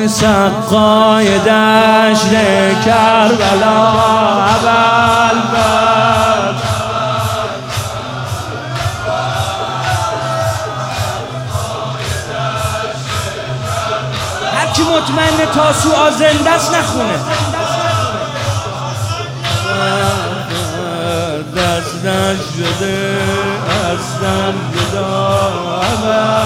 سقای دشت کربلا ابوالفضل هر کی مطمئنه تاسوعا زنده است نخونه دستش شده اصلا جدا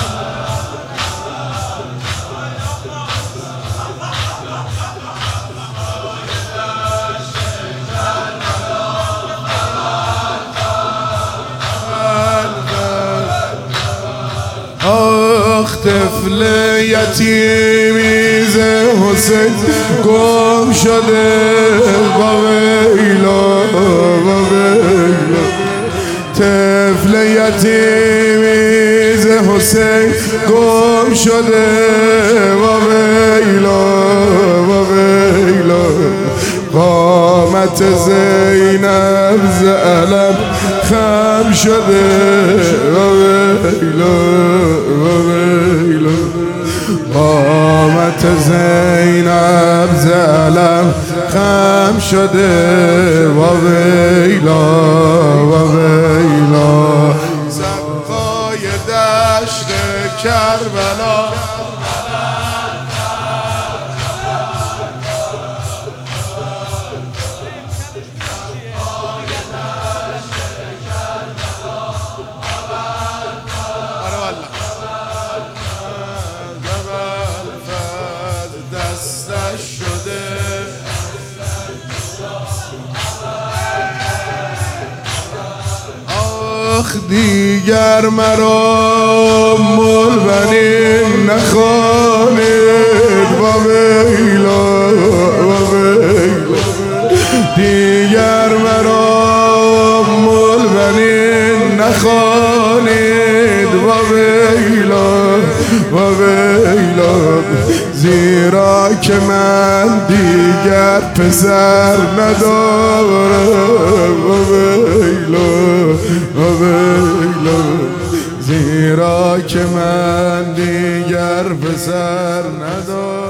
آخ طفل یتیمی ز حسین گم شده با ویلا با ویلا طفل یتیمی ز حسین گم شده با ویلا با ویلا قامت زینب ز علم خم شده با ویلا با ویلا قامت زینب ز علم خم شده با ویلا با ویلا سقای دشت کربلا آخ دیگر مرا ملبنین نخوانید با ویلا با ویلا دیگر مرا ملبنین نخوانید با ویلا با ویلا زیرا که من دیگر پسر ندارم با ویلا با ویلا زیرا که من دیگر پسر ندارم